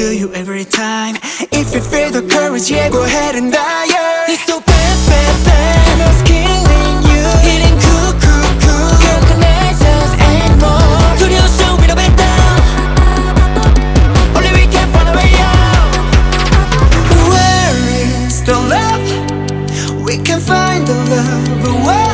to you every time. If you feel the courage, yeah, go ahead and die, yeah. It's so bad, bad, bad, and it's killing you. Hitting cool, cool, cool. Can't connect us anymore. 두려워, we don't back down. Only we can find a way out. Where is the love? We can find the love. Whoa.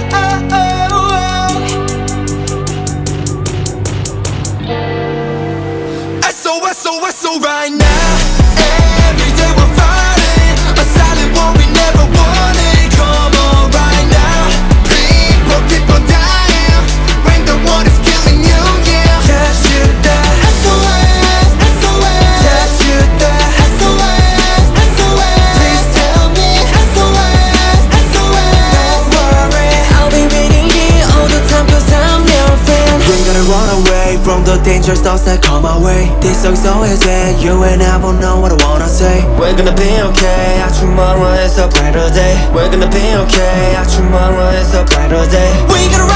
So right now, every day we're fighting a silent war we never wanted. Come on right now, people dying when the one is killing you, yeah. Just shoot that SOS, SOS. Just shoot that SOS, SOS. Please tell me SOS, SOS. Don't worry, I'll be waiting here all the time 'cause I'm your friend. We're gonna run away from the dangerous thoughts that come our way. This song's so easy, you and I both know what I wanna say. We're gonna be okay, our tomorrow is a brighter day. We're gonna be okay, our tomorrow is a brighter day. We gonna